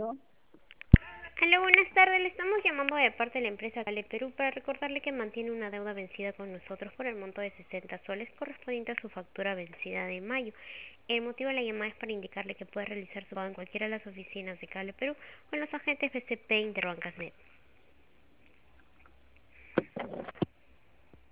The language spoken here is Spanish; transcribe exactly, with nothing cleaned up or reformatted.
¿no? Hola, buenas tardes. Le estamos llamando de parte de la empresa Cale Perú para recordarle que mantiene una deuda vencida con nosotros por el monto de sesenta soles correspondiente a su factura vencida de mayo. El motivo de la llamada es para indicarle que puede realizar su pago en cualquiera de las oficinas de Cale Perú o en los agentes B C P Interbancas Net.